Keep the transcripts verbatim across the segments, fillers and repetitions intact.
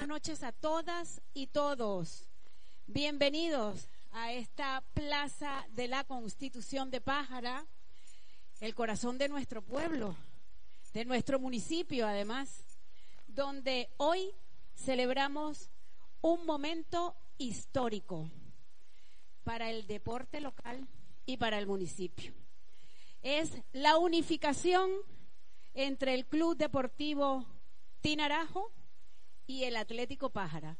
noches a todas y todos. Bienvenidos a esta Plaza de la Constitución de Pájara, el corazón de nuestro pueblo, de nuestro municipio además, donde hoy celebramos un momento histórico para el deporte local y para el municipio. Es la unificación entre el Club Deportivo Tinarajo y el Atlético Pájara.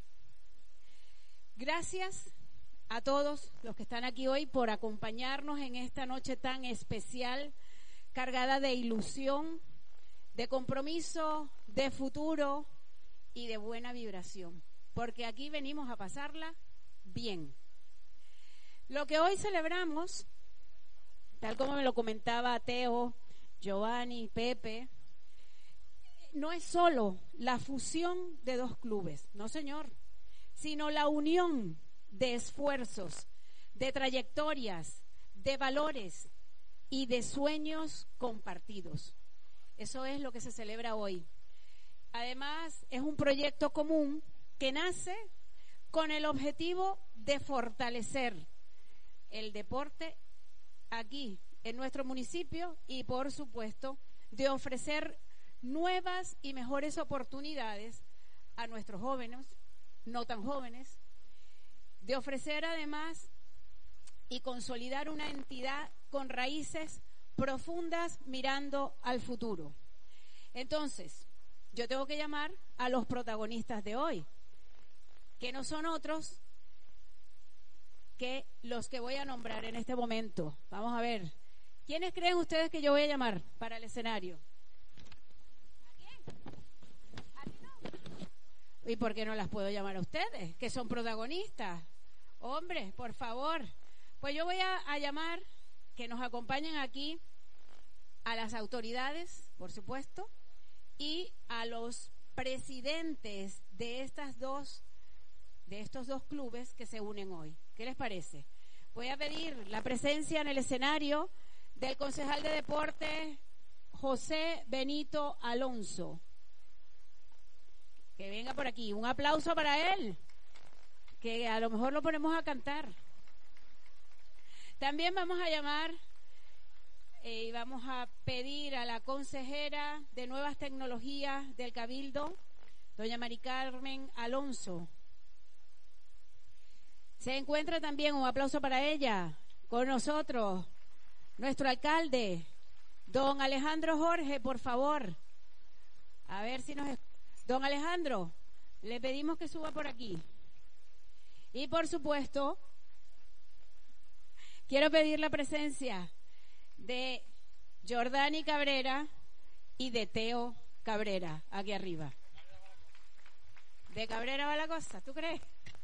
Gracias a todos los que están aquí hoy por acompañarnos en esta noche tan especial, cargada de ilusión, de compromiso, de futuro y de buena vibración, porque aquí venimos a pasarla bien. Lo que hoy celebramos, tal como me lo comentaba Teo, Giovanni, Pepe, no es solo la fusión de dos clubes, no señor, sino la unión de esfuerzos, de trayectorias, de valores y de sueños compartidos. Eso es lo que se celebra hoy. Además, es un proyecto común que nace con el objetivo de fortalecer el deporte aquí en nuestro municipio y, por supuesto, de ofrecer nuevas y mejores oportunidades a nuestros jóvenes, no tan jóvenes, de ofrecer además y consolidar una entidad con raíces profundas mirando al futuro. Entonces, yo tengo que llamar a los protagonistas de hoy, que no son otros que los que voy a nombrar en este momento. Vamos a ver, ¿quiénes creen ustedes que yo voy a llamar para el escenario? ¿Y por qué no las puedo llamar a ustedes, que son protagonistas? Hombre, por favor. Pues yo voy a, a llamar que nos acompañen aquí a las autoridades, por supuesto, y a los presidentes de estas dos, de estos dos clubes que se unen hoy. ¿Qué les parece? Voy a pedir la presencia en el escenario del concejal de deportes José Benito Alonso. Que venga por aquí. Un aplauso para él, que a lo mejor lo ponemos a cantar. También vamos a llamar eh, y vamos a pedir a la consejera de Nuevas Tecnologías del Cabildo, doña Mari Carmen Alonso. Se encuentra también, un aplauso para ella, con nosotros, nuestro alcalde, don Alejandro Jorge, por favor. A ver si nos escucha. Don Alejandro, le pedimos que suba por aquí. Y por supuesto, quiero pedir la presencia de Jordani Cabrera y de Teo Cabrera, aquí arriba. De Cabrera va la cosa, ¿tú crees?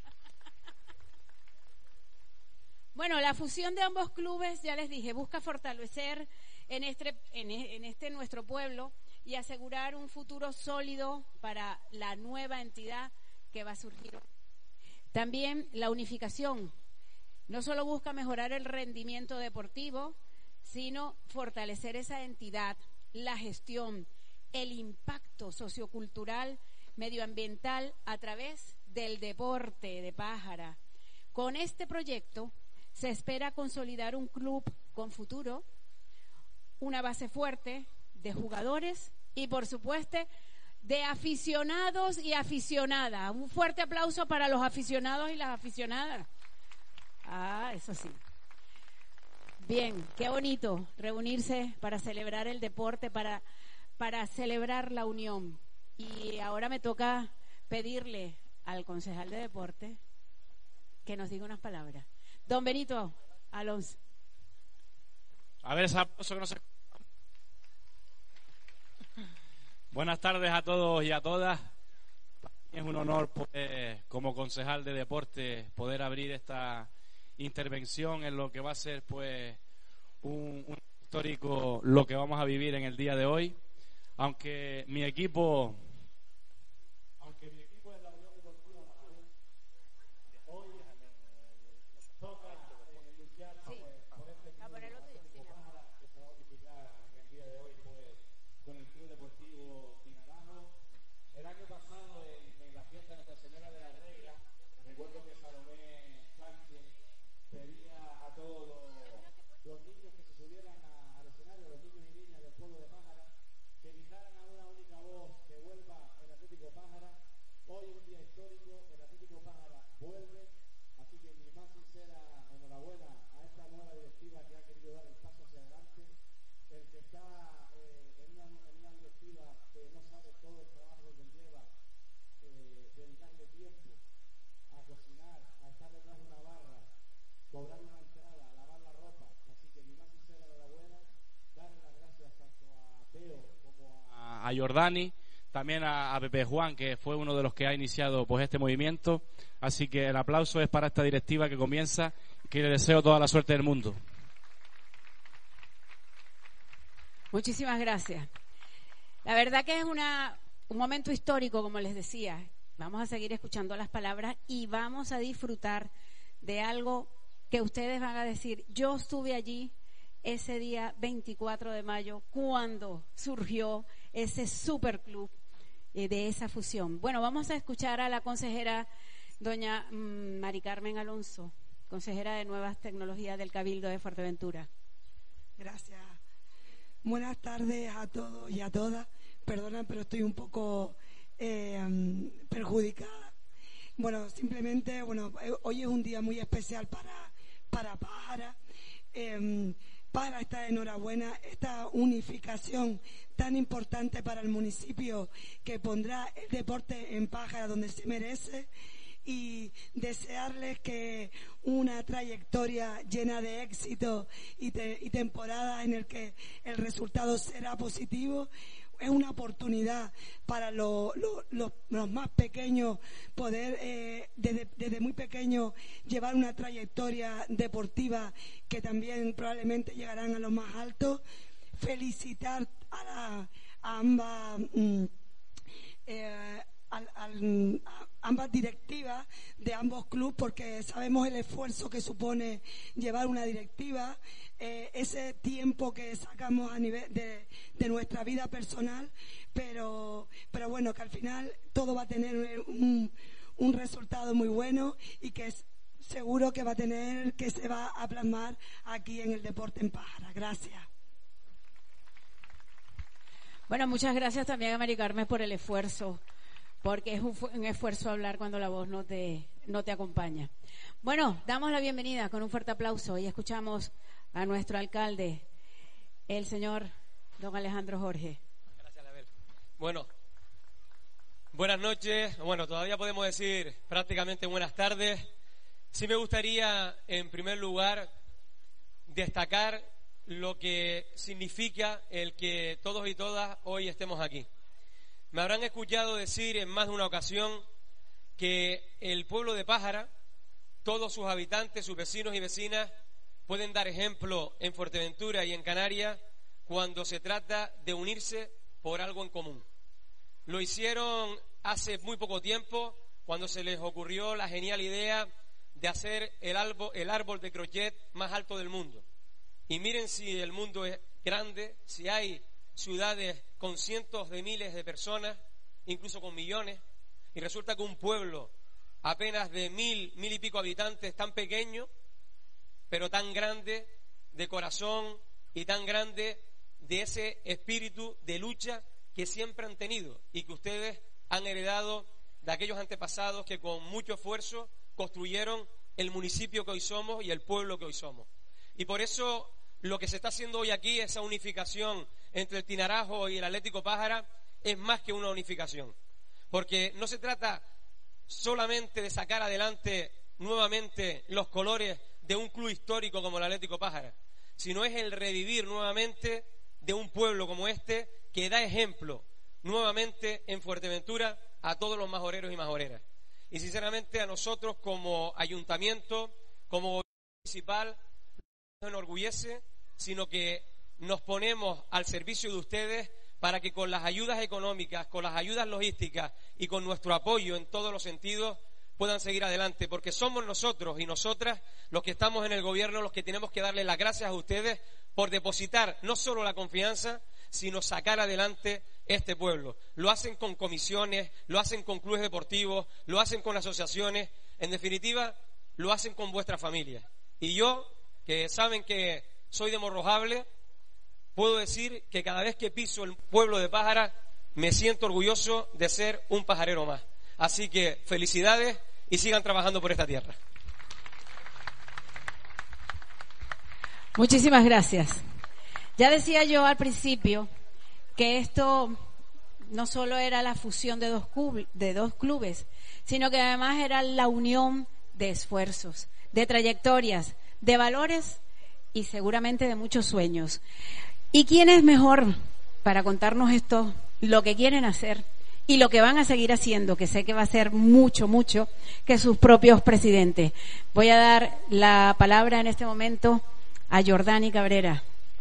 Bueno, la fusión de ambos clubes, ya les dije, busca fortalecer en este, en, en este nuestro pueblo y asegurar un futuro sólido para la nueva entidad que va a surgir. También la unificación no solo busca mejorar el rendimiento deportivo, sino fortalecer esa entidad, la gestión, el impacto sociocultural, medioambiental a través del deporte de Pájara. Con este proyecto se espera consolidar un club con futuro, una base fuerte de jugadores y, por supuesto, de aficionados y aficionadas. Un fuerte aplauso para los aficionados y las aficionadas. Ah, eso sí. Bien, qué bonito reunirse para celebrar el deporte, para, para celebrar la unión. Y ahora me toca pedirle al concejal de deporte que nos diga unas palabras. Don Benito Alonso. A ver, ese aplauso que no se... Buenas tardes a todos y a todas. Es un honor, pues, como concejal de deporte, poder abrir esta intervención en lo que va a ser, pues, un, un histórico lo que vamos a vivir en el día de hoy. Aunque mi equipo, aunque mi equipo es la Unión Deportiva Majadahonda, hoy toca eh, luchar por, por este club Atlético Pájara que se va a unificar en el día de hoy, pues, con el Club Deportivo Tinarajo. El año pasado, en, en la fiesta de nuestra a, a Jordani, también a, a Pepe Juan, que fue uno de los que ha iniciado pues este movimiento. Así que el aplauso es para esta directiva que comienza, que le deseo toda la suerte del mundo. Muchísimas gracias. La verdad que es una, un momento histórico, como les decía. Vamos a seguir escuchando las palabras y vamos a disfrutar de algo que ustedes van a decir. Yo estuve allí ese día veinticuatro de mayo cuando surgió ese superclub eh, de esa fusión. Bueno, vamos a escuchar a la consejera doña mmm, Mari Carmen Alonso, consejera de Nuevas Tecnologías del Cabildo de Fuerteventura. Gracias. Buenas tardes a todos y a todas. Perdona, pero estoy un poco eh, perjudicada. Bueno, simplemente, bueno, hoy es un día muy especial para, para Pájara. Eh, Pájara está de enhorabuena. Esta unificación tan importante para el municipio que pondrá el deporte en Pájara donde se merece. Y desearles que una trayectoria llena de éxito y, te, y temporadas en el que el resultado será positivo. Es una oportunidad para lo, lo, lo, los más pequeños poder eh, desde, desde muy pequeños llevar una trayectoria deportiva que también probablemente llegarán a los más altos. Felicitar a, la, a ambas mm, eh, al, al, a ambas directivas de ambos clubes, porque sabemos el esfuerzo que supone llevar una directiva, eh, ese tiempo que sacamos a nivel de, de nuestra vida personal, pero, pero bueno, que al final todo va a tener un, un resultado muy bueno y que es seguro que va a tener, que se va a plasmar aquí en el deporte en Pájara. Gracias. Bueno, muchas gracias también a Mari Carmen por el esfuerzo, porque es un, un esfuerzo hablar cuando la voz no te, no te acompaña. Bueno, damos la bienvenida con un fuerte aplauso y escuchamos a nuestro alcalde, el señor don Alejandro Jorge. Gracias, Label. Bueno, buenas noches. Bueno, todavía podemos decir prácticamente buenas tardes. Sí me gustaría, en primer lugar, destacar lo que significa el que todos y todas hoy estemos aquí. Me habrán escuchado decir en más de una ocasión que el pueblo de Pájara, todos sus habitantes, sus vecinos y vecinas, pueden dar ejemplo en Fuerteventura y en Canarias cuando se trata de unirse por algo en común. Lo hicieron hace muy poco tiempo cuando se les ocurrió la genial idea de hacer el árbol, el árbol de crochet más alto del mundo. Y miren si el mundo es grande, si hay ciudades con cientos de miles de personas, incluso con millones, y resulta que un pueblo apenas de mil, mil y pico habitantes, tan pequeño, pero tan grande de corazón y tan grande de ese espíritu de lucha que siempre han tenido y que ustedes han heredado de aquellos antepasados que con mucho esfuerzo construyeron el municipio que hoy somos y el pueblo que hoy somos. Y por eso lo que se está haciendo hoy aquí, esa unificación entre el Tinarajo y el Atlético Pájara, es más que una unificación. Porque no se trata solamente de sacar adelante nuevamente los colores de un club histórico como el Atlético Pájara, sino es el revivir nuevamente de un pueblo como este que da ejemplo nuevamente en Fuerteventura a todos los majoreros y majoreras. Y sinceramente a nosotros como ayuntamiento, como gobierno municipal, no nos enorgullece, sino que nos ponemos al servicio de ustedes para que con las ayudas económicas, con las ayudas logísticas y con nuestro apoyo en todos los sentidos puedan seguir adelante, porque somos nosotros y nosotras los que estamos en el gobierno los que tenemos que darle las gracias a ustedes por depositar no solo la confianza, sino sacar adelante este pueblo. Lo hacen con comisiones, lo hacen con clubes deportivos, lo hacen con asociaciones, en definitiva, lo hacen con vuestras familias. Y yo, que saben que soy de Morrojable, puedo decir que cada vez que piso el pueblo de Pájara me siento orgulloso de ser un pajarero más. Así que felicidades y sigan trabajando por esta tierra. Muchísimas gracias. Ya decía yo al principio que esto no solo era la fusión de dos, club, de dos clubes, sino que además era la unión de esfuerzos, de trayectorias, de valores y seguramente de muchos sueños. ¿Y quién es mejor para contarnos estos lo que quieren hacer y lo que van a seguir haciendo, que sé que va a ser mucho, mucho, que sus propios presidentes. Voy a dar la palabra en este momento a Jordani Cabrera.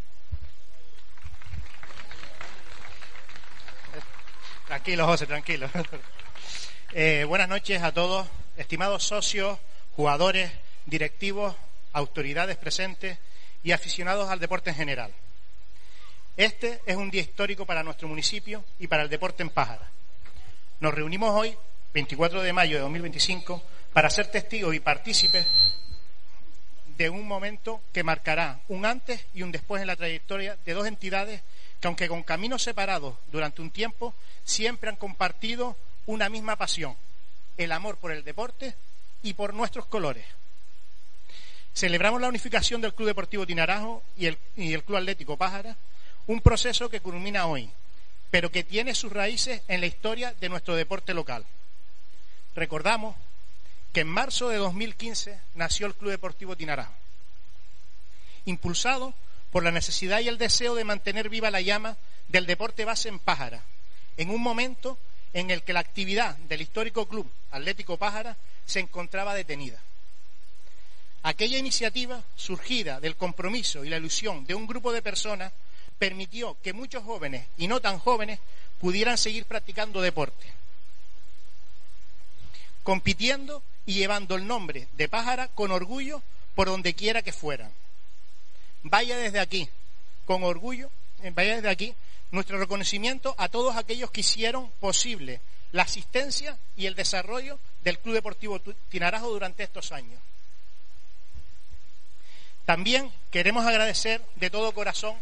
Tranquilo, José, tranquilo. Eh, buenas noches a todos, estimados socios, jugadores, directivos, autoridades presentes y aficionados al deporte en general. Este es un día histórico para nuestro municipio y para el deporte en Pájara. Nos reunimos hoy, veinticuatro de mayo de dos mil veinticinco, para ser testigos y partícipes de un momento que marcará un antes y un después en la trayectoria de dos entidades que, aunque con caminos separados durante un tiempo, siempre han compartido una misma pasión, el amor por el deporte y por nuestros colores. Celebramos la unificación del Club Deportivo Tinarajo y el, y el Club Atlético Pájara, un proceso que culmina hoy, pero que tiene sus raíces en la historia de nuestro deporte local. Recordamos que en marzo de dos mil quince nació el Club Deportivo Tinarajo, impulsado por la necesidad y el deseo de mantener viva la llama del deporte base en Pájara, en un momento en el que la actividad del histórico Club Atlético Pájara se encontraba detenida. Aquella iniciativa, surgida del compromiso y la ilusión de un grupo de personas, permitió que muchos jóvenes y no tan jóvenes pudieran seguir practicando deporte, compitiendo y llevando el nombre de Pájara con orgullo por donde quiera que fueran. Vaya desde aquí, con orgullo, vaya desde aquí, nuestro reconocimiento a todos aquellos que hicieron posible la asistencia y el desarrollo del Club Deportivo Tinarajo durante estos años. También queremos agradecer de todo corazón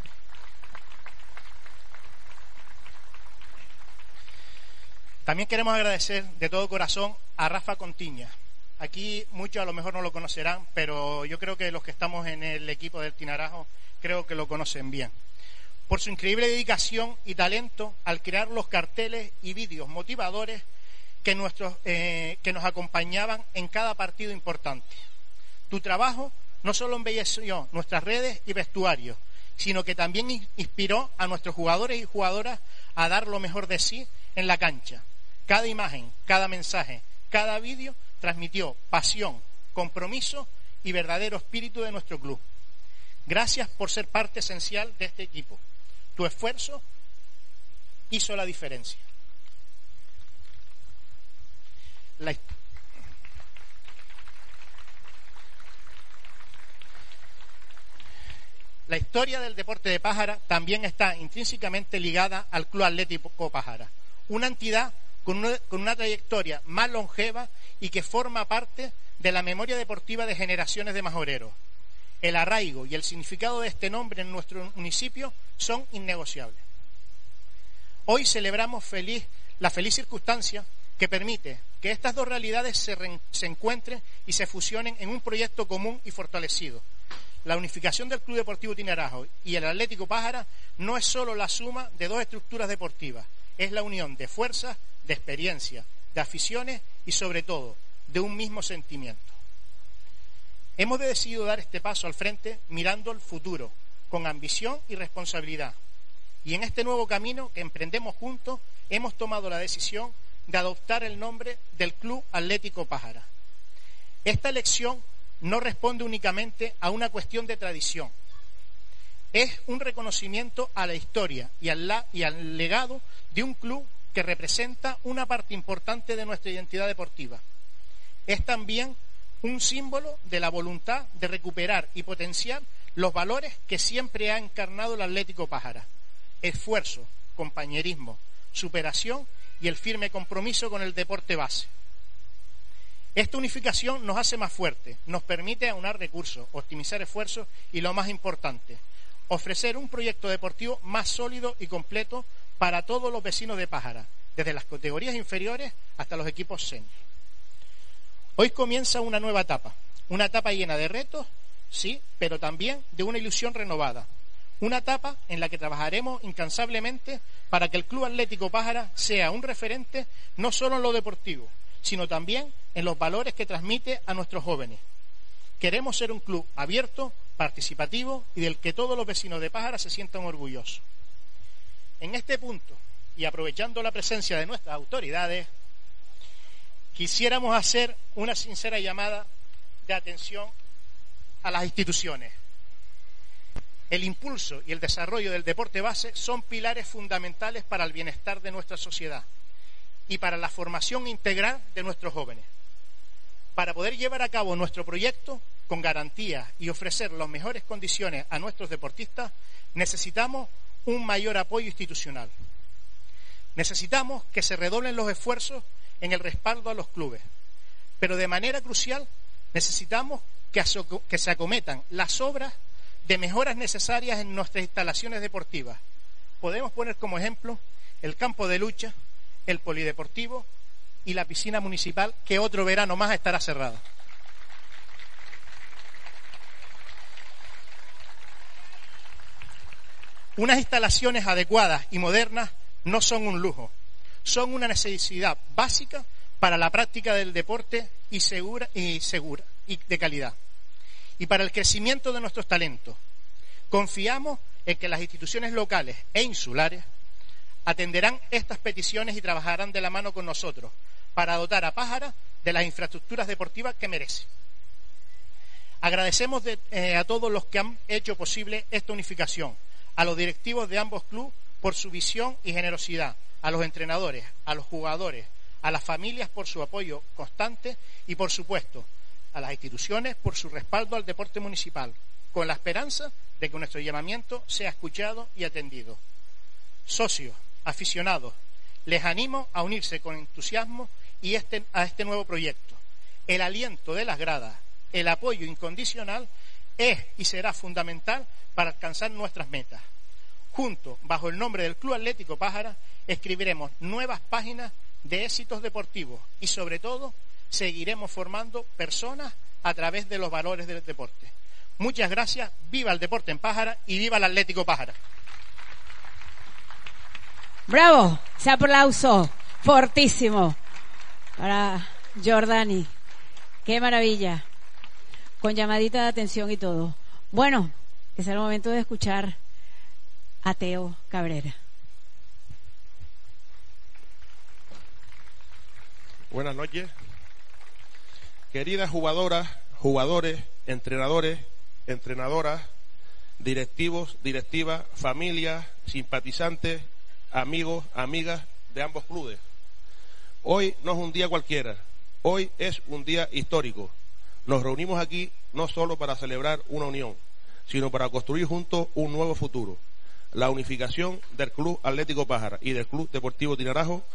También queremos agradecer de todo corazón a Rafa Contiña. Aquí muchos a lo mejor no lo conocerán, pero yo creo que los que estamos en el equipo del Tinarajo creo que lo conocen bien. Por su increíble dedicación y talento al crear los carteles y vídeos motivadores que, nuestros, eh, que nos acompañaban en cada partido importante. Tu trabajo no solo embelleció nuestras redes y vestuarios, sino que también inspiró a nuestros jugadores y jugadoras a dar lo mejor de sí en la cancha. Cada imagen, cada mensaje, cada vídeo transmitió pasión, compromiso y verdadero espíritu de nuestro club. Gracias por ser parte esencial de este equipo. Tu esfuerzo hizo la diferencia. La, la historia del deporte de Pájara también está intrínsecamente ligada al Club Atlético Pájara, una entidad con una, con una trayectoria más longeva y que forma parte de la memoria deportiva de generaciones de majoreros. El arraigo y el significado de este nombre en nuestro municipio son innegociables. Hoy celebramos feliz, la feliz circunstancia que permite que estas dos realidades se, re, se encuentren y se fusionen en un proyecto común y fortalecido. La unificación del Club Deportivo Tinarajo y el Atlético Pájara no es solo la suma de dos estructuras deportivas, es la unión de fuerzas, de experiencia, de aficiones y sobre todo de un mismo sentimiento. Hemos decidido dar este paso al frente mirando al futuro, con ambición y responsabilidad. Y en este nuevo camino que emprendemos juntos, hemos tomado la decisión de adoptar el nombre del Club Atlético Pájara. Esta elección no responde únicamente a una cuestión de tradición. Es un reconocimiento a la historia y al, la, y al legado de un club que representa una parte importante de nuestra identidad deportiva. Es también un símbolo de la voluntad de recuperar y potenciar los valores que siempre ha encarnado el Atlético Pájara: esfuerzo, compañerismo, superación y el firme compromiso con el deporte base. Esta unificación nos hace más fuertes, nos permite aunar recursos, optimizar esfuerzos y, lo más importante, ofrecer un proyecto deportivo más sólido y completo para todos los vecinos de Pájara, desde las categorías inferiores hasta los equipos senior. Hoy comienza una nueva etapa, una etapa llena de retos, sí, pero también de una ilusión renovada. Una etapa en la que trabajaremos incansablemente para que el Club Atlético Pájara sea un referente no solo en lo deportivo, sino también en los valores que transmite a nuestros jóvenes. Queremos ser un club abierto, participativo y del que todos los vecinos de Pájara se sientan orgullosos. En este punto y aprovechando la presencia de nuestras autoridades, quisiéramos hacer una sincera llamada de atención a las instituciones. El impulso y el desarrollo del deporte base son pilares fundamentales para el bienestar de nuestra sociedad y para la formación integral de nuestros jóvenes. Para poder llevar a cabo nuestro proyecto con garantías y ofrecer las mejores condiciones a nuestros deportistas, necesitamos un mayor apoyo institucional. Necesitamos que se redoblen los esfuerzos en el respaldo a los clubes, pero de manera crucial necesitamos que, que se acometan las obras de mejoras necesarias en nuestras instalaciones deportivas. Podemos poner como ejemplo el campo de lucha, el polideportivo y la piscina municipal, que otro verano más estará cerrada. Unas instalaciones adecuadas y modernas no son un lujo, son una necesidad básica para la práctica del deporte y segura y segura y de calidad, y para el crecimiento de nuestros talentos. Confiamos en que las instituciones locales e insulares atenderán estas peticiones y trabajarán de la mano con nosotros para dotar a Pájara de las infraestructuras deportivas que merece. Agradecemos de, eh, a todos los que han hecho posible esta unificación, a los directivos de ambos clubes por su visión y generosidad, a los entrenadores, a los jugadores, a las familias por su apoyo constante y, por supuesto, a las instituciones por su respaldo al deporte municipal, con la esperanza de que nuestro llamamiento sea escuchado y atendido. Socios, aficionados, les animo a unirse con entusiasmo y este, a este nuevo proyecto. El aliento de las gradas, el apoyo incondicional es y será fundamental para alcanzar nuestras metas. Juntos, bajo el nombre del Club Atlético Pájara, escribiremos nuevas páginas de éxitos deportivos y, sobre todo, seguiremos formando personas a través de los valores del deporte. Muchas gracias, viva el deporte en Pájara y viva el Atlético Pájara. ¡Bravo! Ese aplauso fortísimo para Jordani. ¡Qué maravilla! Con llamadita de atención y todo. Bueno, es el momento de escuchar a Teo Cabrera. Buenas noches. Queridas jugadoras, jugadores, entrenadores, entrenadoras, directivos, directivas, familias, simpatizantes, amigos, amigas de ambos clubes. Hoy no es un día cualquiera, hoy es un día histórico. Nos reunimos aquí no solo para celebrar una unión, sino para construir juntos un nuevo futuro. La unificación del Club Atlético Pájara y del Club Deportivo Tinarajo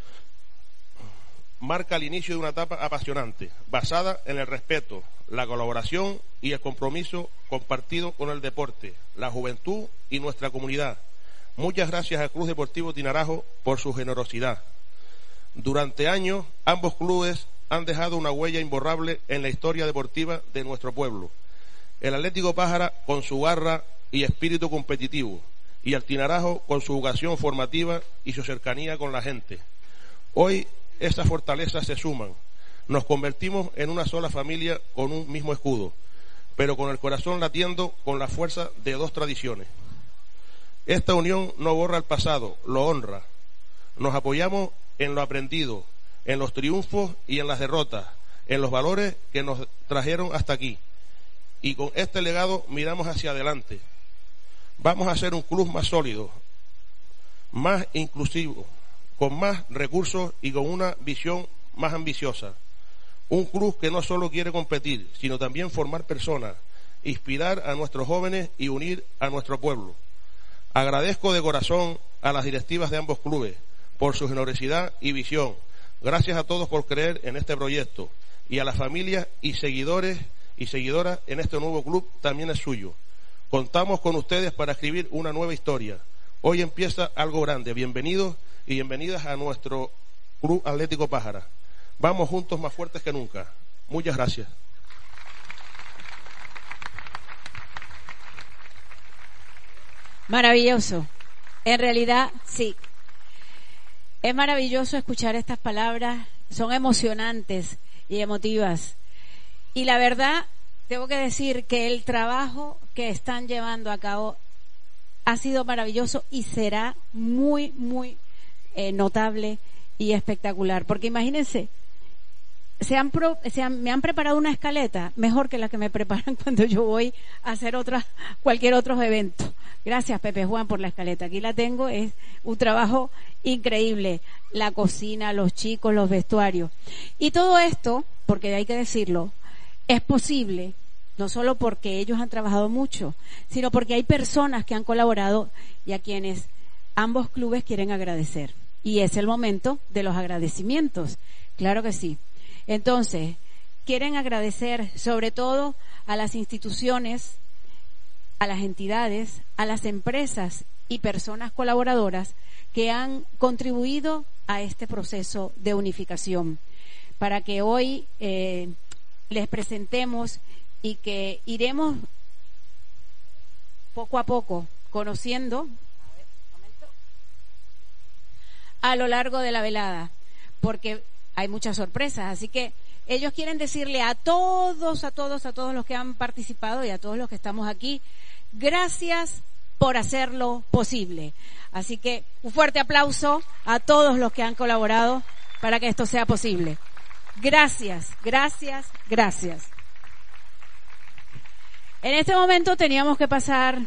marca el inicio de una etapa apasionante, basada en el respeto, la colaboración y el compromiso compartido con el deporte, la juventud y nuestra comunidad. Muchas gracias al Club Deportivo Tinarajo por su generosidad. Durante años, ambos clubes han dejado una huella imborrable en la historia deportiva de nuestro pueblo. El Atlético Pájara con su garra y espíritu competitivo, y el Tinarajo con su vocación formativa y su cercanía con la gente. Hoy estas fortalezas se suman. Nos convertimos en una sola familia con un mismo escudo, pero con el corazón latiendo con la fuerza de dos tradiciones. Esta unión no borra el pasado, lo honra. Nos apoyamos en lo aprendido, en los triunfos y en las derrotas, en los valores que nos trajeron hasta aquí. Y con este legado miramos hacia adelante. Vamos a ser un club más sólido, más inclusivo, con más recursos y con una visión más ambiciosa. Un club que no solo quiere competir, sino también formar personas, inspirar a nuestros jóvenes y unir a nuestro pueblo. Agradezco de corazón a las directivas de ambos clubes por su generosidad y visión. Gracias a todos por creer en este proyecto, y a las familias y seguidores y seguidoras en este nuevo club también es suyo. Contamos con ustedes para escribir una nueva historia. Hoy empieza algo grande. Bienvenidos y bienvenidas a nuestro Club Atlético Pájara. Vamos juntos más fuertes que nunca. Muchas gracias. Maravilloso. En realidad, sí. Es maravilloso escuchar estas palabras. Son emocionantes y emotivas. Y la verdad, tengo que decir que el trabajo que están llevando a cabo ha sido maravilloso y será muy, muy eh, notable y espectacular. Porque imagínense, se han, pro, se han me han preparado una escaleta mejor que la que me preparan cuando yo voy a hacer otras, cualquier otro evento. Gracias, Pepe Juan, por la escaleta. Aquí la tengo, es un trabajo increíble. La cocina, los chicos, los vestuarios. Y todo esto, porque hay que decirlo, es posible no solo porque ellos han trabajado mucho, sino porque hay personas que han colaborado y a quienes ambos clubes quieren agradecer. Y es el momento de los agradecimientos. Claro que sí. Entonces, quieren agradecer sobre todo a las instituciones, a las entidades, a las empresas y personas colaboradoras que han contribuido a este proceso de unificación, para que hoy eh, les presentemos y que iremos poco a poco conociendo a, ver, un momento, a lo largo de la velada, porque hay muchas sorpresas, así que ellos quieren decirle a todos, a todos, a todos los que han participado y a todos los que estamos aquí, gracias por hacerlo posible. Así que un fuerte aplauso a todos los que han colaborado para que esto sea posible. Gracias, gracias, gracias. En este momento teníamos que pasar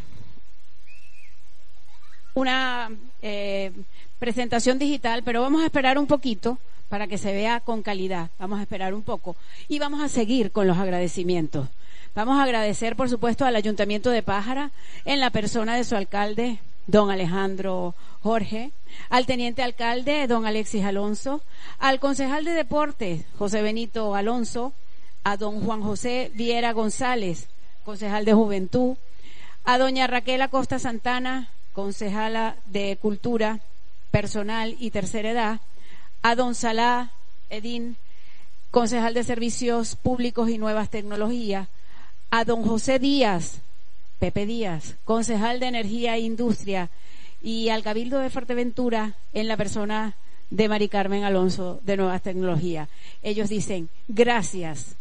una eh, presentación digital, pero vamos a esperar un poquito para que se vea con calidad. Vamos a esperar un poco y vamos a seguir con los agradecimientos. Vamos a agradecer, por supuesto, al Ayuntamiento de Pájara, en la persona de su alcalde, don Alejandro Jorge, al teniente alcalde, don Alexis Alonso, al concejal de Deportes, José Benito Alonso, a don Juan José Viera González, concejal de Juventud, a doña Raquel Acosta Santana, concejala de Cultura, Personal y Tercera Edad, a don Salah Edín, concejal de Servicios Públicos y Nuevas Tecnologías, a don José Díaz, Pepe Díaz, concejal de Energía e Industria, y al Cabildo de Fuerteventura en la persona de Mari Carmen Alonso de Nuevas Tecnologías. Ellos dicen gracias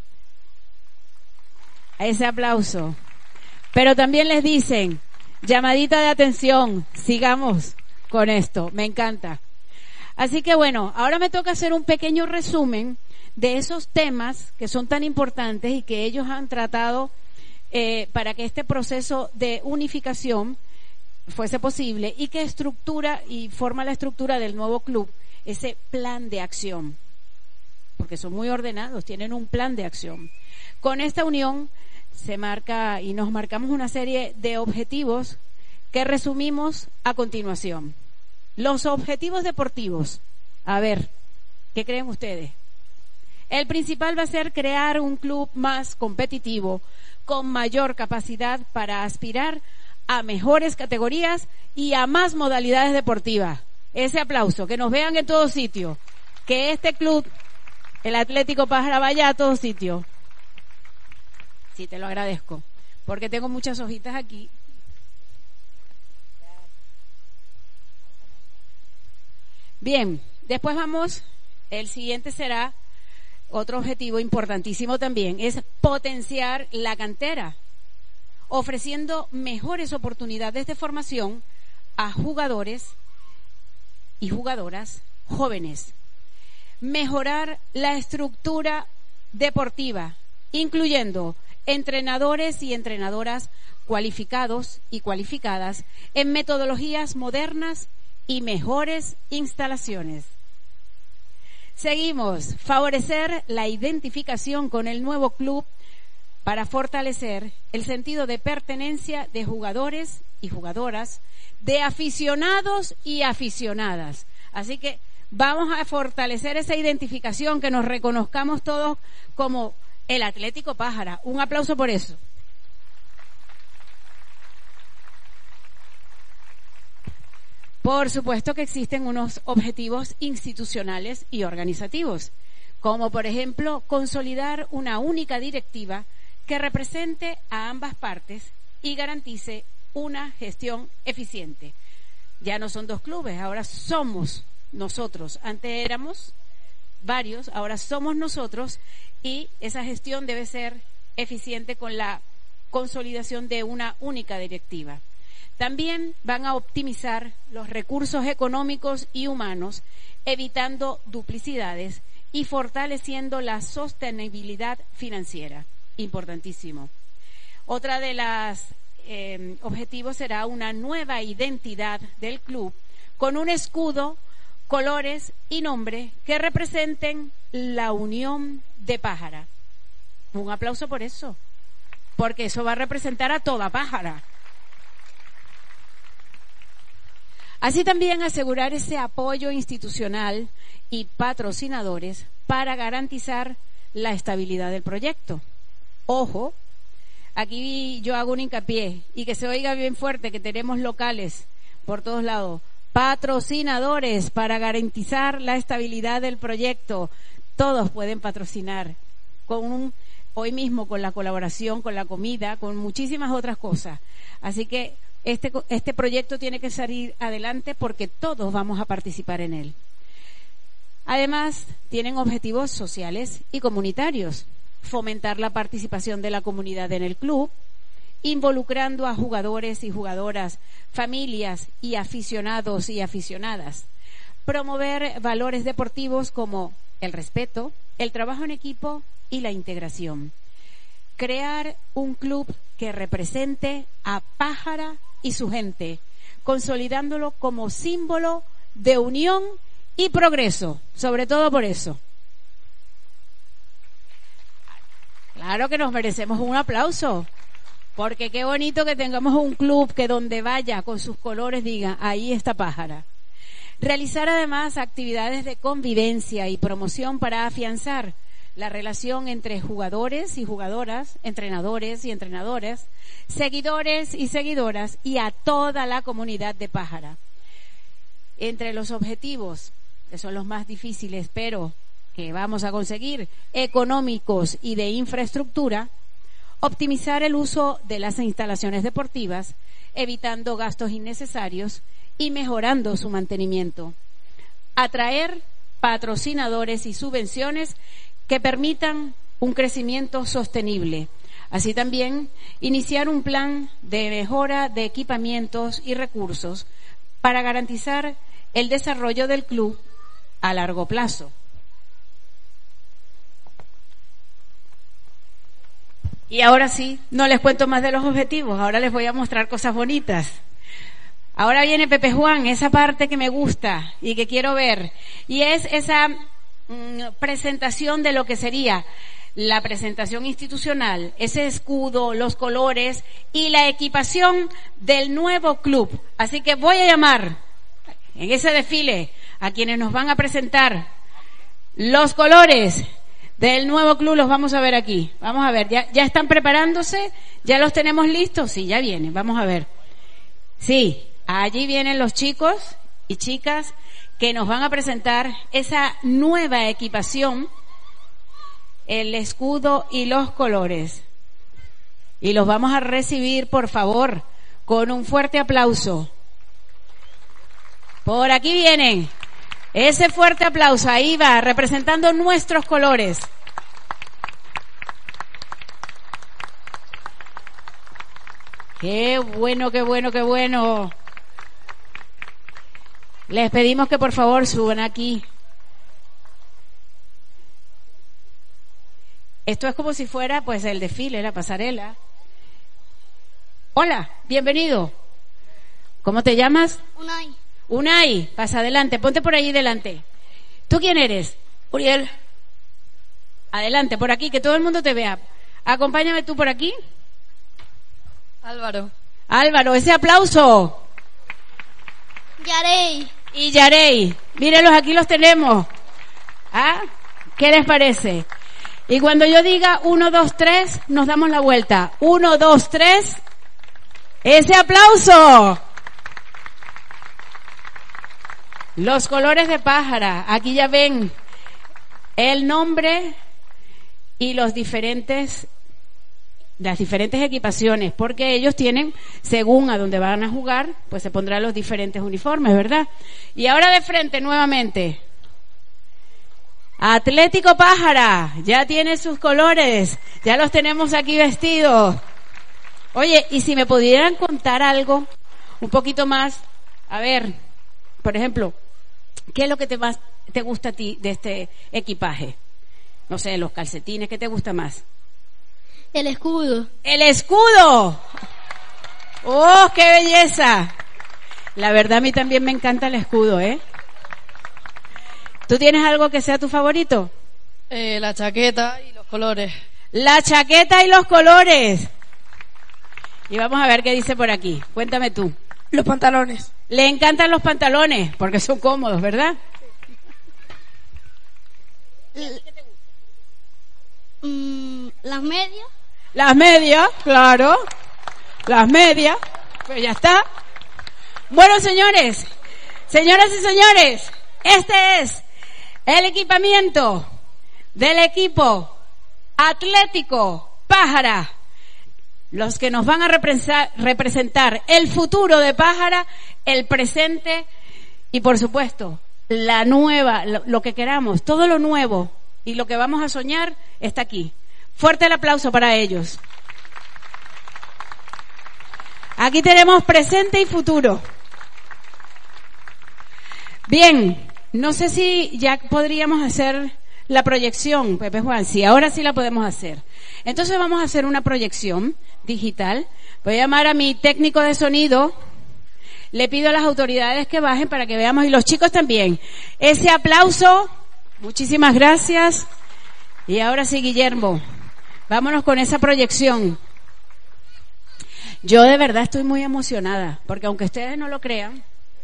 a ese aplauso, pero también les dicen llamadita de atención, sigamos con esto, me encanta. Así que bueno, ahora me toca hacer un pequeño resumen de esos temas que son tan importantes y que ellos han tratado eh, para que este proceso de unificación fuese posible y que estructura y forma la estructura del nuevo club, ese plan de acción, porque son muy ordenados, tienen un plan de acción. Con esta unión se marca y nos marcamos una serie de objetivos que resumimos a continuación. Los objetivos deportivos. A ver, ¿qué creen ustedes? El principal va a ser crear un club más competitivo, con mayor capacidad para aspirar a mejores categorías y a más modalidades deportivas. Ese aplauso, que nos vean en todo sitio. Que este club, el Atlético Pájara, vaya a todo sitio. Sí, te lo agradezco, porque tengo muchas hojitas aquí. Bien, después vamos, el siguiente será otro objetivo importantísimo también, es potenciar la cantera, ofreciendo mejores oportunidades de formación a jugadores y jugadoras jóvenes. Mejorar la estructura deportiva, incluyendo entrenadores y entrenadoras cualificados y cualificadas en metodologías modernas y mejores instalaciones. Seguimos, favorecer la identificación con el nuevo club para fortalecer el sentido de pertenencia de jugadores y jugadoras, de aficionados y aficionadas. Así que vamos a fortalecer esa identificación, que nos reconozcamos todos como el Atlético Pájara. Un aplauso por eso. Por supuesto que existen unos objetivos institucionales y organizativos, como por ejemplo consolidar una única directiva que represente a ambas partes y garantice una gestión eficiente. Ya no son dos clubes, ahora somos nosotros. Antes éramos varios, ahora somos nosotros, y esa gestión debe ser eficiente con la consolidación de una única directiva. También van a optimizar los recursos económicos y humanos, evitando duplicidades y fortaleciendo la sostenibilidad financiera. Importantísimo. Otra de las eh, objetivos será una nueva identidad del club con un escudo, colores y nombre que representen la unión de Pájara. Un aplauso por eso, porque eso va a representar a toda Pájara. Así también asegurar ese apoyo institucional y patrocinadores para garantizar la estabilidad del proyecto. Ojo, aquí yo hago un hincapié y que se oiga bien fuerte que tenemos locales por todos lados. Patrocinadores para garantizar la estabilidad del proyecto. Todos pueden patrocinar con un, hoy mismo con la colaboración, con la comida, con muchísimas otras cosas. Así que Este, este proyecto tiene que salir adelante porque todos vamos a participar en él. Además, tienen objetivos sociales y comunitarios. Fomentar la participación de la comunidad en el club, involucrando a jugadores y jugadoras, familias y aficionados y aficionadas. Promover valores deportivos como el respeto, el trabajo en equipo y la integración. Crear un club que represente a Pájara y su gente, consolidándolo como símbolo de unión y progreso, sobre todo por eso. Claro que nos merecemos un aplauso, porque qué bonito que tengamos un club que donde vaya con sus colores diga, ahí está Pájara. Realizar además actividades de convivencia y promoción para afianzar la relación entre jugadores y jugadoras, entrenadores y entrenadoras, seguidores y seguidoras y a toda la comunidad de Pájara. Entre los objetivos, que son los más difíciles, pero que vamos a conseguir, económicos y de infraestructura, optimizar el uso de las instalaciones deportivas, evitando gastos innecesarios y mejorando su mantenimiento. Atraer patrocinadores y subvenciones que permitan un crecimiento sostenible. Así también, iniciar un plan de mejora de equipamientos y recursos para garantizar el desarrollo del club a largo plazo. Y ahora sí, no les cuento más de los objetivos, ahora les voy a mostrar cosas bonitas. Ahora viene Pepe Juan, esa parte que me gusta y que quiero ver, y es esa presentación de lo que sería la presentación institucional, ese escudo, los colores y la equipación del nuevo club. Así que voy a llamar en ese desfile a quienes nos van a presentar los colores del nuevo club. Los vamos a ver aquí. Vamos a ver, ¿ya, ya están preparándose? ¿Ya los tenemos listos? Sí, ya vienen, vamos a ver. Sí, allí vienen los chicos y chicas que nos van a presentar esa nueva equipación, el escudo y los colores. Y los vamos a recibir, por favor, con un fuerte aplauso. Por aquí vienen. Ese fuerte aplauso, ahí va, representando nuestros colores. Qué bueno, qué bueno, qué bueno. Les pedimos que por favor suban aquí. Esto es como si fuera pues el desfile, la pasarela. Hola, bienvenido. ¿Cómo te llamas? Unai. Unai, pasa adelante, ponte por allí delante. ¿Tú quién eres? Uriel. Adelante, por aquí, que todo el mundo te vea. Acompáñame tú por aquí. Álvaro. Álvaro, ese aplauso. Yarey. Y Yarey, mírenlos, aquí los tenemos. ¿Ah? ¿Qué les parece? Y cuando yo diga uno, dos, tres, nos damos la vuelta. Uno, dos, tres. ¡Ese aplauso! Los colores de Pájara. Aquí ya ven el nombre y los diferentes, las diferentes equipaciones, porque ellos tienen, según a dónde van a jugar, pues se pondrán los diferentes uniformes, ¿verdad? Y ahora de frente nuevamente. Atlético Pájara, ya tiene sus colores, ya los tenemos aquí vestidos. Oye, y si me pudieran contar algo, un poquito más. A ver, por ejemplo, ¿qué es lo que te más te gusta a ti de este equipaje? No sé, los calcetines, ¿qué te gusta más? El escudo. ¡El escudo! ¡Oh, qué belleza! La verdad, a mí también me encanta el escudo, ¿eh? ¿Tú tienes algo que sea tu favorito? Eh, la chaqueta y los colores. La chaqueta y los colores. Y vamos a ver qué dice por aquí. Cuéntame tú. Los pantalones. Le encantan los pantalones porque son cómodos, ¿verdad? L- mm, las medias. Las medias, claro. Las medias. Pues ya está. Bueno, señores, señoras y señores, este es el equipamiento del equipo Atlético Pájara. Los que nos van a representar, representar el futuro de Pájara, el presente y, por supuesto, la nueva, lo, lo que queramos, todo lo nuevo y lo que vamos a soñar está aquí. Fuerte el aplauso para ellos. Aquí tenemos presente y futuro. Bien, no sé si ya podríamos hacer la proyección, Pepe Juan. Sí, ahora sí la podemos hacer. Entonces vamos a hacer una proyección digital. Voy a llamar a mi técnico de sonido. Le pido a las autoridades que bajen para que veamos, y los chicos también. Ese aplauso, muchísimas gracias. Y ahora sí, Guillermo, vámonos con esa proyección. Yo de verdad estoy muy emocionada, porque aunque ustedes no lo crean,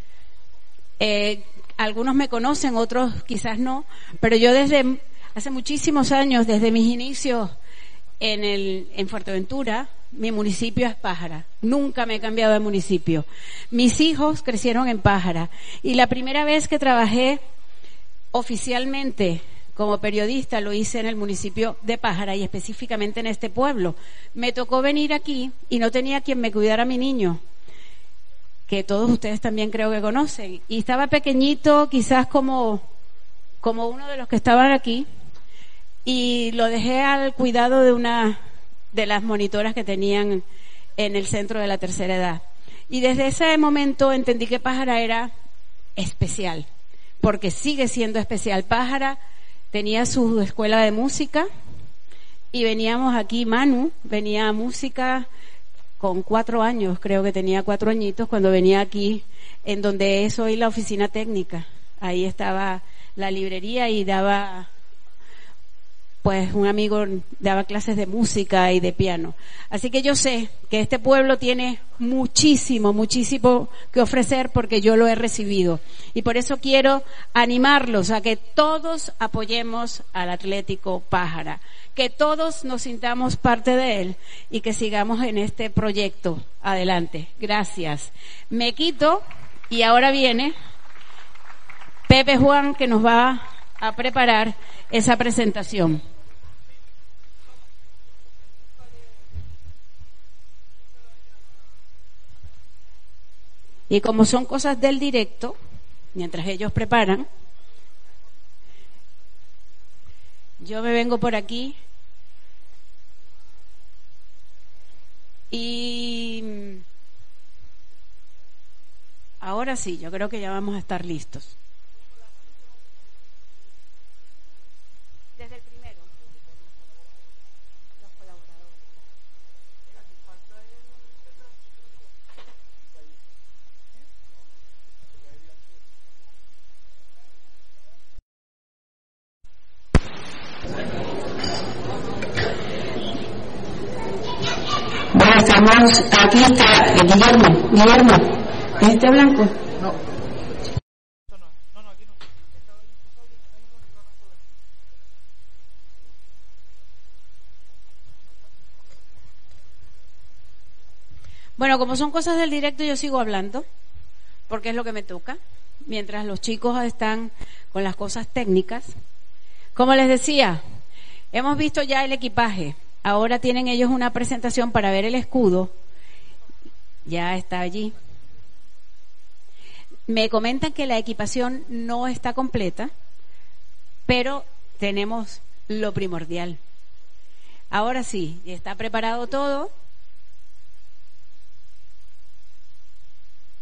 eh, algunos me conocen, otros quizás no, pero yo desde hace muchísimos años, desde mis inicios en el en Fuerteventura, mi municipio es Pájara. Nunca me he cambiado de municipio. Mis hijos crecieron en Pájara y la primera vez que trabajé oficialmente como periodista lo hice en el municipio de Pájara y específicamente en este pueblo. Me tocó venir aquí y no tenía quien me cuidara a mi niño, que todos ustedes también creo que conocen, y estaba pequeñito, quizás como como uno de los que estaban aquí, y lo dejé al cuidado de una de las monitoras que tenían en el centro de la tercera edad. Y desde ese momento entendí que Pájara era especial, porque sigue siendo especial. Pájara tenía su escuela de música y veníamos aquí, Manu venía a música con cuatro años, creo que tenía cuatro añitos cuando venía aquí, en donde es hoy la oficina técnica. Ahí estaba la librería y daba, pues un amigo daba clases de música y de piano. Así que yo sé que este pueblo tiene muchísimo, muchísimo que ofrecer porque yo lo he recibido. Y por eso quiero animarlos a que todos apoyemos al Atlético Pájara, que todos nos sintamos parte de él y que sigamos en este proyecto adelante. Gracias. Me quito y ahora viene Pepe Juan, que nos va a preparar esa presentación. Y como son cosas del directo, mientras ellos preparan, yo me vengo por aquí y ahora sí, yo creo que ya vamos a estar listos. Desde el primero, los colaboradores. Bueno, estamos, aquí está eh, Guillermo, Guillermo, ¿es este blanco? No. Bueno, como son cosas del directo, yo sigo hablando, porque es lo que me toca, mientras los chicos están con las cosas técnicas. Como les decía, hemos visto ya el equipaje. Ahora tienen ellos una presentación para ver el escudo. Ya está allí. Me comentan que la equipación no está completa, pero tenemos lo primordial. Ahora sí, está preparado todo.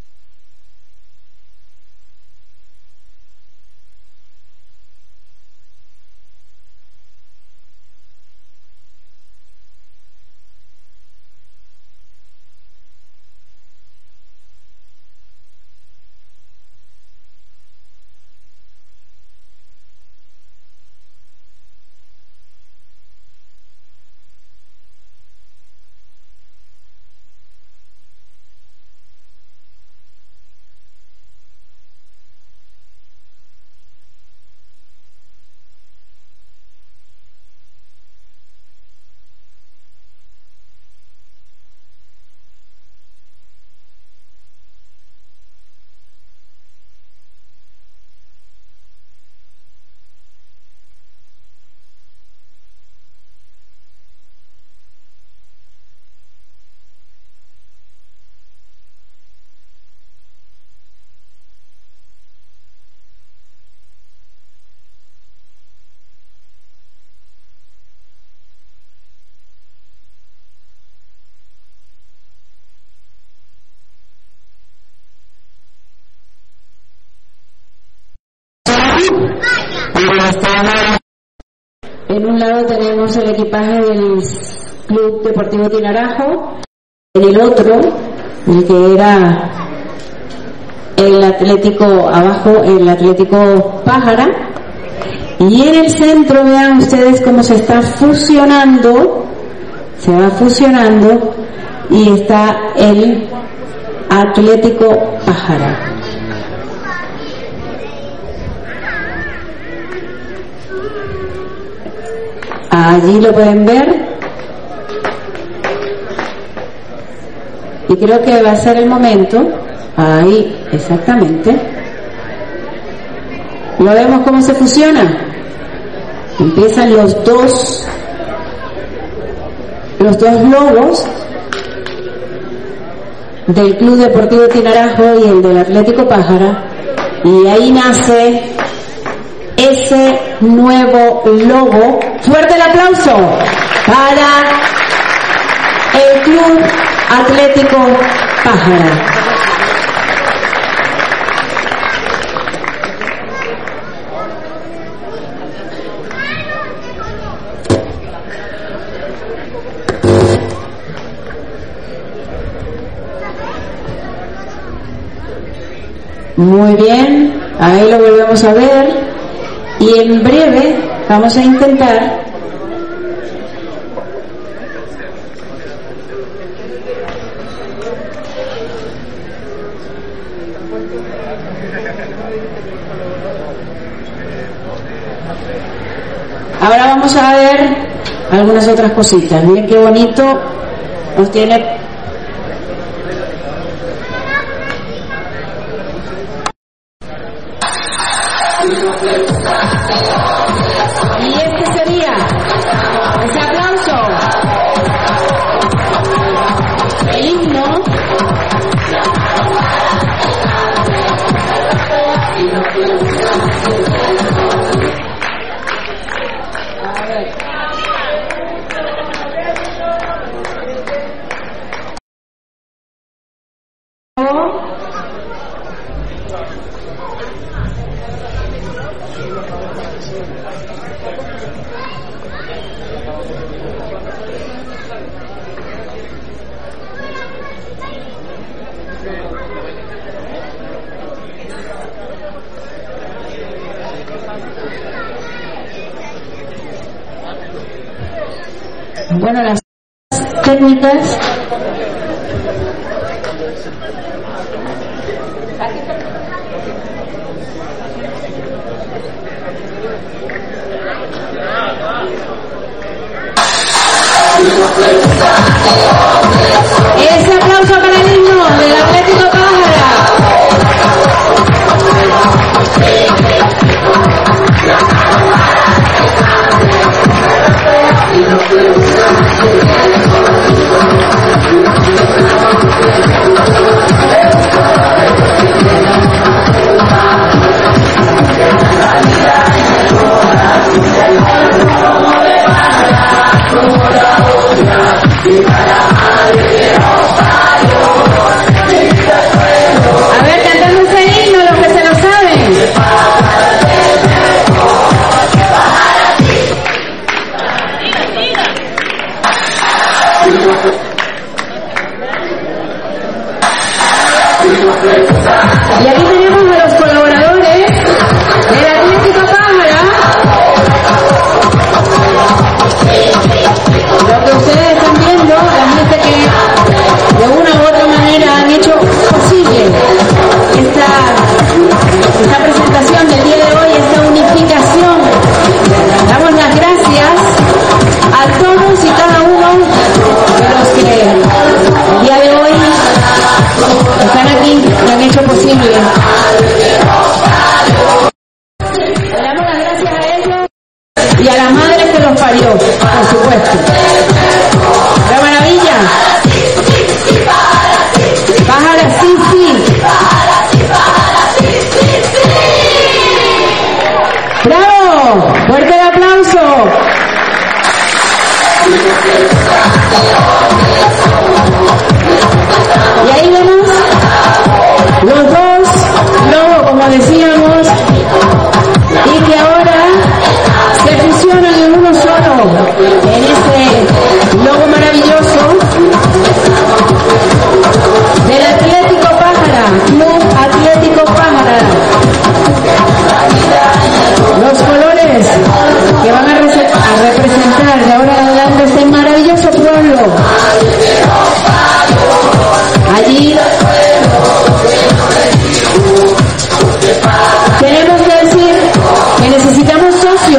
En un lado tenemos el equipaje del Club Deportivo Tinarajo, en el otro, el que era el Atlético, abajo el Atlético Pájara, y en el centro vean ustedes cómo se está fusionando, se va fusionando, y está el Atlético Pájara. Allí lo pueden ver. Y creo que va a ser el momento. Ahí, exactamente. ¿Lo vemos cómo se fusiona? Empiezan los dos, los dos logos del Club Deportivo Tinarajo y el del Atlético Pájara. Y ahí nace ese nuevo logo. Fuerte el aplauso para el Club Atlético Pájara. Muy bien, ahí lo volvemos a ver. Y en breve vamos a intentar ahora vamos a ver algunas otras cositas. Miren qué bonito nos tiene. Y este sería ese aplauso, el himno. A ver. Bueno, las técnicas. Ese aplauso para el himno del Atlético Pájara. A ver, cantando ese himno, los que se lo saben. Y aquí tenemos a los colaboradores del Atlético Pájara. Lo que ustedes están viendo, la gente que de una u otra manera han hecho posible esta, esta presentación del día de hoy, esta unificación. Damos las gracias a todos y cada uno de los que el día de hoy están aquí y han hecho posible. Le damos las gracias a ellos y a la madre que los parió, por supuesto. ¡Qué maravilla! Pájara, sí, sí. ¡Bravo! ¡Fuerte el aplauso! Y ahí vemos los dos logos, como decíamos,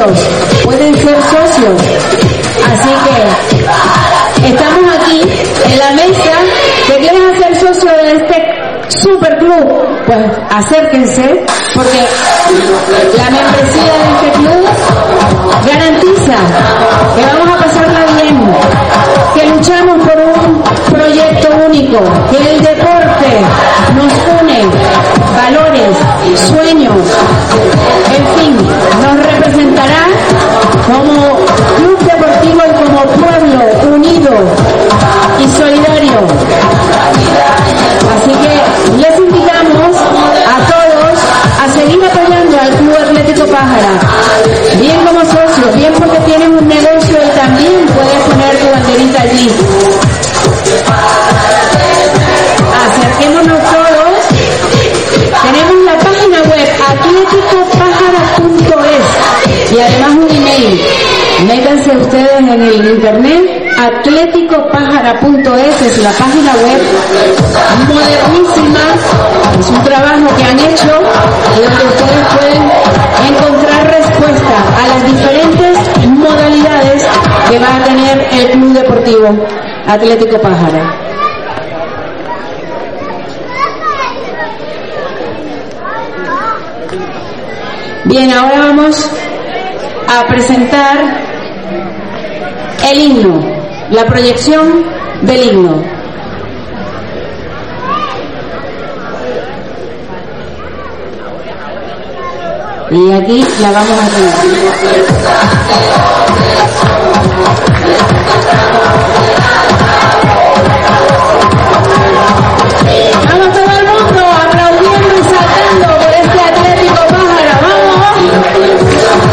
socios, pueden ser socios. Así que estamos aquí en la mesa. ¿Que quieres hacer socio de este superclub? Pues acérquense, porque la membresía de este club garantiza que vamos a pasarla bien, que luchamos por un proyecto único, que el deporte nos une, valores, sueños, en fin, nos representará como club deportivo y como pueblo unido y solidario. Así que les invitamos a todos a seguir apoyando al Club Atlético Pájara, bien como socios, bien porque tienen un negocio y también puedes poner tu banderita allí. Acerquémonos todos. Tenemos la página web atlético pájara punto es y además un email. Métanse ustedes en el internet. atlético pájara punto es es la página web modernísima, es un trabajo que han hecho y donde ustedes pueden encontrar respuesta a las diferentes modalidades que va a tener el Club Deportivo Atlético Pájara. Bien, ahora vamos a presentar el himno, la proyección del himno. Y aquí la vamos a tener. Vamos todo el mundo aplaudiendo y saltando por este Atlético Pájara. ¡Vamos!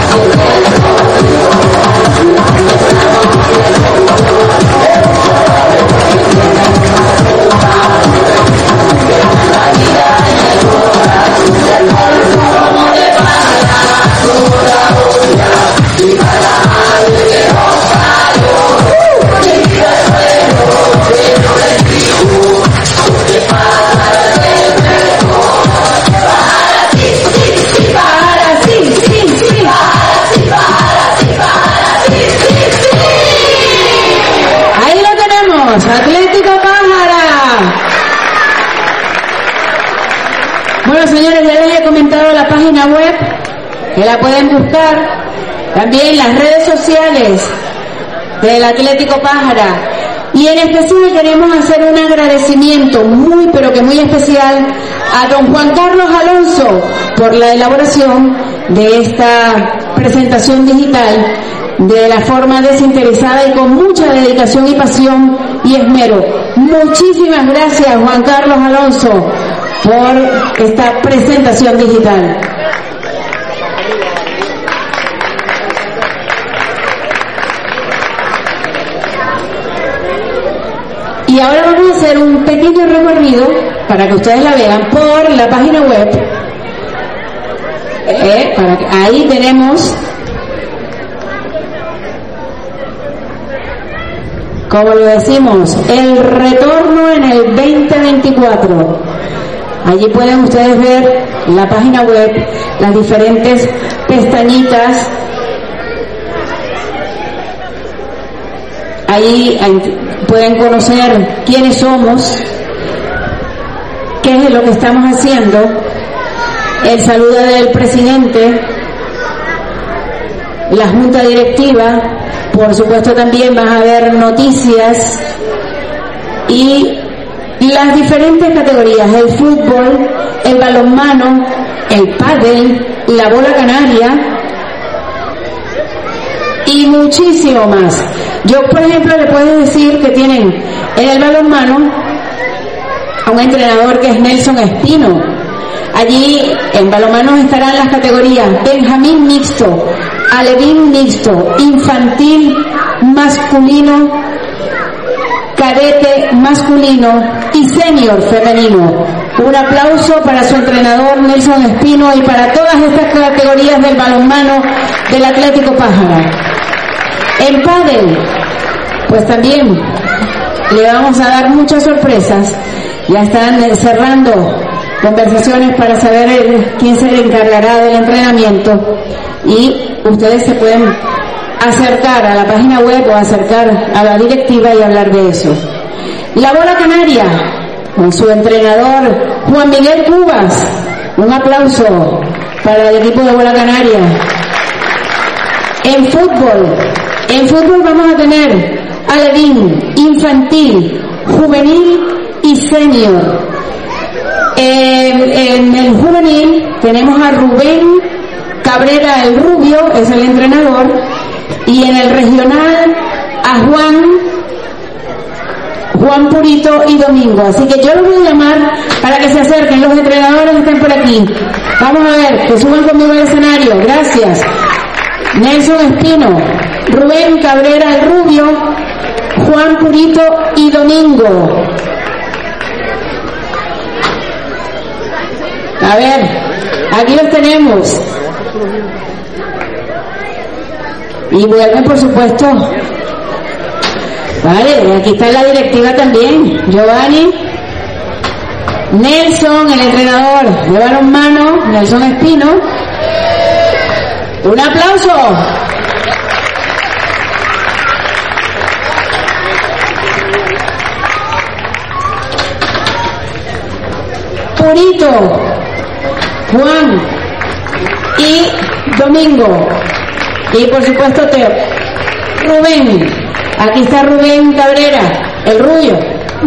Atlético Pájara. Bueno, señores, ya les he comentado la página web, que la pueden buscar. También las redes sociales del Atlético Pájara. Y en especial queremos hacer un agradecimiento muy, pero que muy especial a don Juan Carlos Alonso por la elaboración de esta presentación digital de la forma desinteresada y con mucha dedicación y pasión y esmero. Muchísimas gracias, Juan Carlos Alonso, por esta presentación digital. Y ahora vamos a hacer un pequeño recorrido para que ustedes la vean por la página web. Eh, para que, ahí tenemos, como lo decimos, el retorno en el veinte veinticuatro. Allí pueden ustedes ver la página web, las diferentes pestañitas. Ahí pueden conocer quiénes somos, qué es lo que estamos haciendo, el saludo del presidente, la junta directiva. Por supuesto también van a haber noticias y las diferentes categorías: el fútbol, el balonmano, el pádel, la bola canaria y muchísimo más. Yo, por ejemplo, le puedo decir que tienen en el balonmano a un entrenador que es Nelson Espino. Allí en balonmano estarán las categorías Benjamín mixto, alevín mixto, infantil masculino, cadete masculino y senior femenino. Un aplauso para su entrenador Nelson Espino y para todas estas categorías del balonmano del Atlético Pájara. En pádel, pues también le vamos a dar muchas sorpresas. Ya están cerrando conversaciones para saber quién se encargará del entrenamiento y ustedes se pueden acercar a la página web o acercar a la directiva y hablar de eso. La Bola Canaria, con su entrenador Juan Miguel Cubas. Un aplauso para el equipo de Bola Canaria. En fútbol, en fútbol vamos a tener Aledín, infantil, juvenil y senior. En, en el juvenil tenemos a Rubén Cabrera el Rubio, es el entrenador, y en el regional a Juan Juan Purito y Domingo. Así que yo los voy a llamar para que se acerquen, los entrenadores estén por aquí. Vamos a ver, que suban conmigo al escenario. Gracias. Nelson Espino, Rubén Cabrera el Rubio, Juan Purito y Domingo. A ver, aquí los tenemos. Y vuelven, por supuesto. Vale, aquí está la directiva también. Giovanni, Nelson, el entrenador de balonmano, Nelson Espino. Un aplauso. Purito, Juan y Domingo. Y por supuesto Teo. Rubén. Aquí está Rubén Cabrera, el Rubio.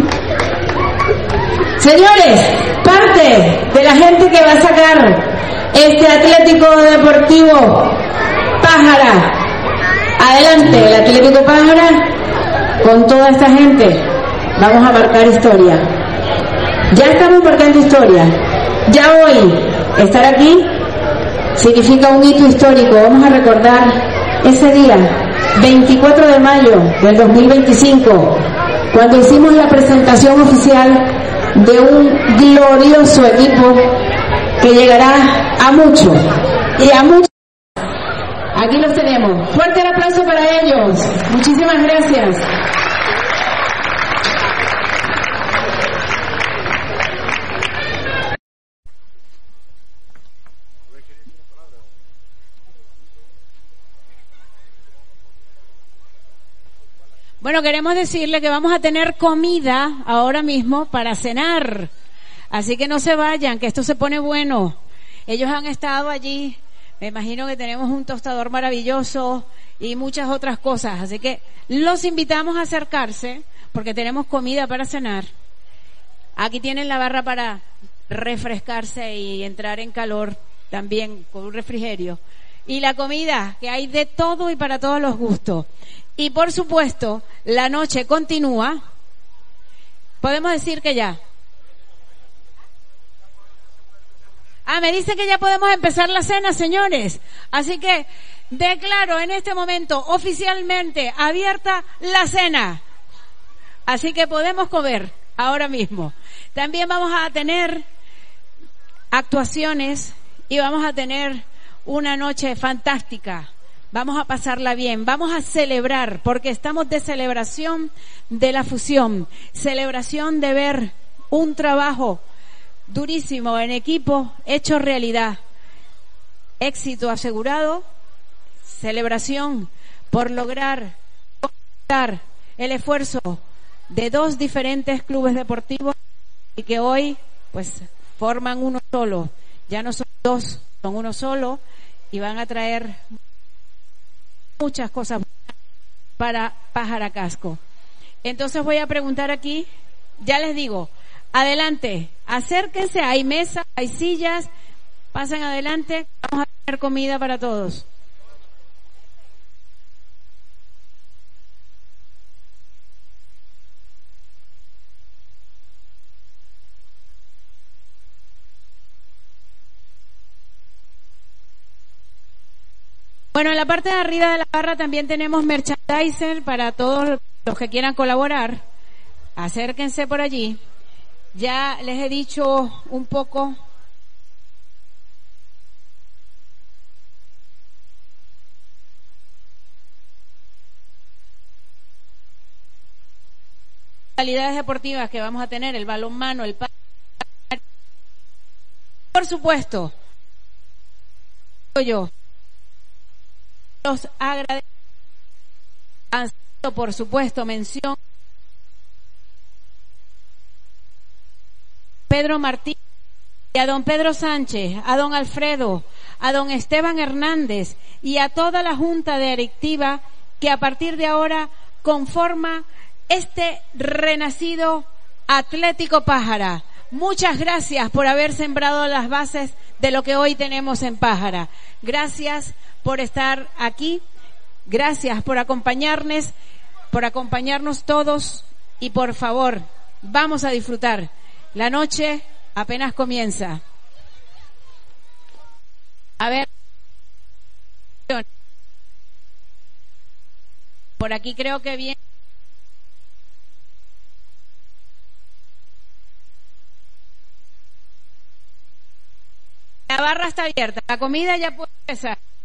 Señores, parte de la gente que va a sacar este Atlético Deportivo Pájara. Adelante, el Atlético Pájara, con toda esta gente. Vamos a marcar historia. Ya estamos marcando historia. Ya hoy, estar aquí significa un hito histórico. Vamos a recordar ese día, veinticuatro de mayo del dos mil veinticinco, cuando hicimos la presentación oficial de un glorioso equipo que llegará a mucho y a mucho. Aquí los tenemos. Fuerte el aplauso para ellos. Muchísimas gracias. Bueno, queremos decirle que vamos a tener comida ahora mismo para cenar. Así que no se vayan, que esto se pone bueno. Ellos han estado allí. Me imagino que tenemos un tostador maravilloso y muchas otras cosas. Así que los invitamos a acercarse porque tenemos comida para cenar. Aquí tienen la barra para refrescarse y entrar en calor también con un refrigerio. Y la comida, que hay de todo y para todos los gustos. Y por supuesto, la noche continúa. Podemos decir que ya. Ah, me dicen que ya podemos empezar la cena, señores. Así que declaro en este momento oficialmente abierta la cena. Así que podemos comer ahora mismo. También vamos a tener actuaciones y vamos a tener una noche fantástica. Vamos a pasarla bien, vamos a celebrar, porque estamos de celebración de la fusión, celebración de ver un trabajo durísimo en equipo hecho realidad, éxito asegurado, celebración por lograr conectar el esfuerzo de dos diferentes clubes deportivos y que hoy pues forman uno solo, ya no son dos, son uno solo y van a traer muchas cosas para Pájara Casco. Entonces voy a preguntar aquí, ya les digo, adelante, acérquense, hay mesas, hay sillas, pasen adelante, vamos a tener comida para todos. Bueno, en la parte de arriba de la barra también tenemos merchandising para todos los que quieran colaborar. Acérquense por allí. Ya les he dicho un poco modalidades deportivas que vamos a tener, el balonmano, el pa- por supuesto, yo los agradecimientos, por supuesto, mención Pedro Martínez, y a don Pedro Sánchez, a don Alfredo, a don Esteban Hernández y a toda la Junta Directiva que a partir de ahora conforma este renacido Atlético Pájara. Muchas gracias por haber sembrado las bases de lo que hoy tenemos en Pájara. Gracias por estar aquí, gracias por acompañarnos, por acompañarnos todos y por favor, vamos a disfrutar. La noche apenas comienza. A ver. Por aquí creo que viene. La barra está abierta. La comida ya puede empezar.